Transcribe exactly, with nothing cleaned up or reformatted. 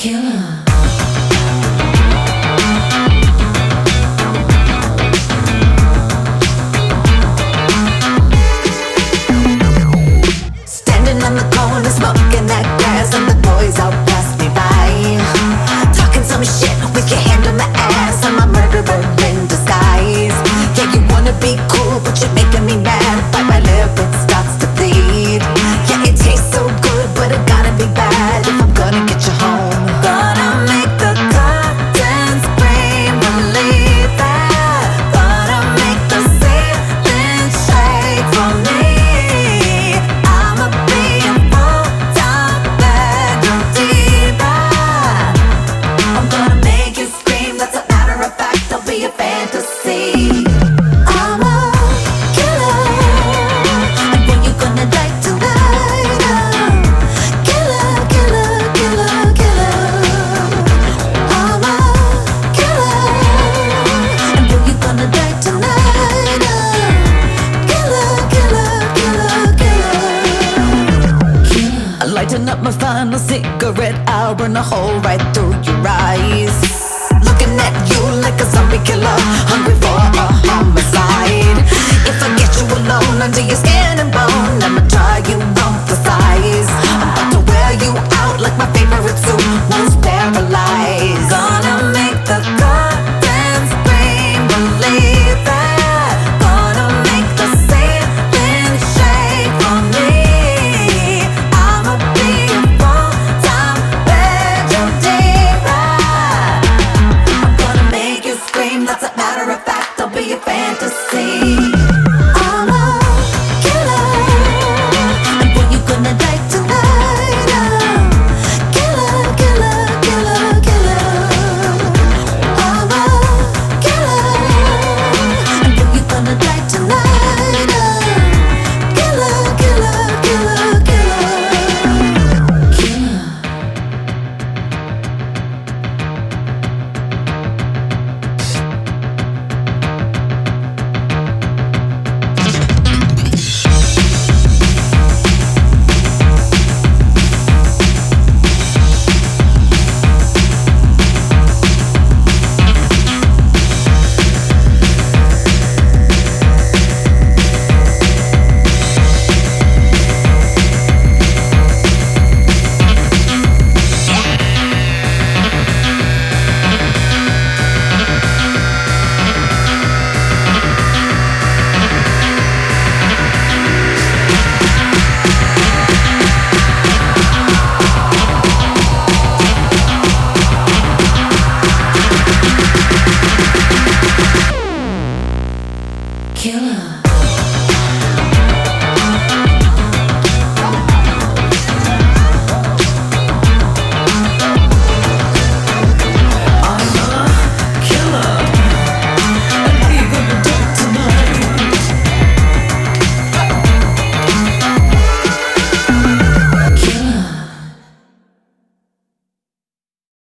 Killer. Standing on the corner, smoking that gas, and the boys all pass me by, talking some shit with your hand on my ass. I'm a murderer in disguise. Yeah, you wanna be cool, but you're making me mad. Bite my lip, it starts to bleed. Yeah, it tastes so good, but it gotta be bad if I'm gonna get you home. Gonna make the curtains scream, believe that. Gonna make the ceiling shake for me. I'ma be a full-time bedroom diva. I'm gonna make you scream, that's a matter of fact. Don't be a fantasy. I'm a killer, and when you gonna die tonight? Killer, killer, killer, killer. I'm a killer, and when you gonna die tonight? Killer, killer, killer, killer. I'm lighting up my final cigarette. I'll burn a hole right through your eyes. Looking at you like a zombie killer, hungry for a homicide. If I get you alone under your skin and bone, I'ma try you on for size. I'm about to wear you out like my favorite suit, who's paralyzed. Gonna make the curtains scream, believe that. Gonna make the ceiling shake for me. I'ma be a full-time bedroom diva. I'm gonna make you scream, that's a matter of fact. Don't be a fantasy. I'm a killer, and when you gonna die tonight? Killer, killer, killer, killer. I'm a killer, and when you gonna die tonight? Killer, killer, killer, killer. Killer. Killer.